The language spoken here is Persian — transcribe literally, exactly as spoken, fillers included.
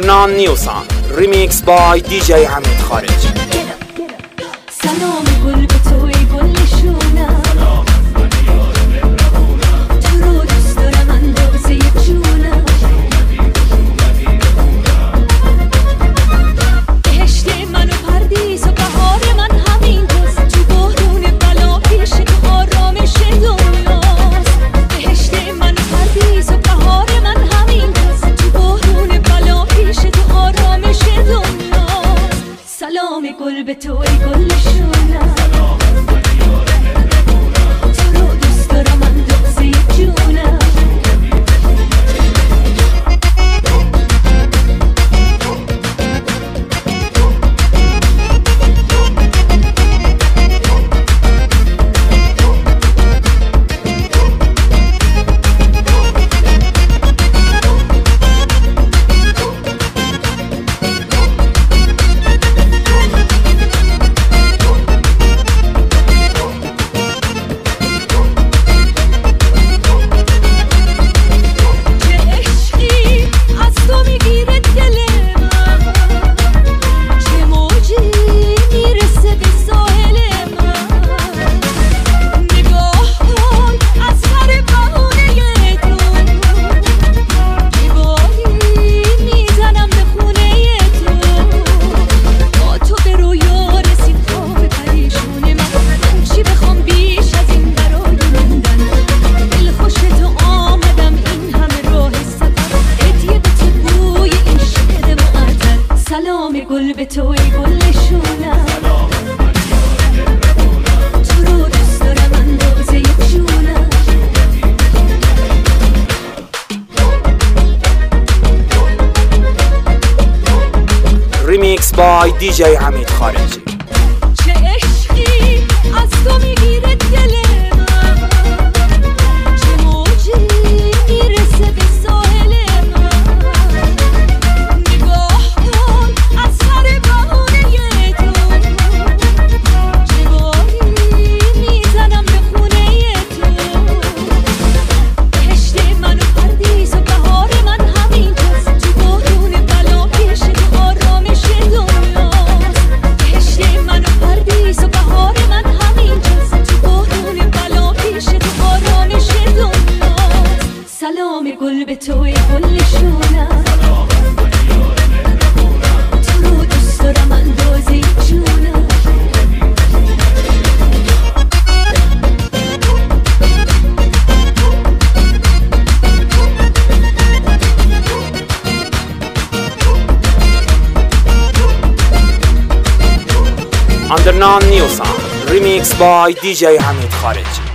Undernon new song remix by دی جی حمید خارجی. سلام گل به توی گل شونم، تو رو دوست دارم اندازه جونم، بهشت من و پردیس و بهار من همین روز، تو بحرون بلا پیش تو آرامش دنیاست. بهشت من و پردیس و بهار من همین روز، تو بحرون بلا پیش تو آرامش دنیاست. سلام گل به توی گل شونم، تو رو دوست دارم اندازه جونم. گل به توی گل شونم، تو رو دوست دارم اندازه جونم. Remix by دی جی حمید خارجی. چه عشقی از تو میگیره دل من، چه موجی میرسه به ساحل من. نگاه کن از سر بهونه تو، چه باری میزنم به خونه تو. بهشت من و پردیس و بهار من همین روز، تو بحرون بلا پیش تو آرامش دنیاست. بهشت من و پردیس و بهار من همین روز، تو بحرون بلا پیش تو آرامش دنیاست. سلام گل به توی گل شونم، تو رو دوست دارم اندازه جونم. Undernon new song remix by دی جی حمید خارجی.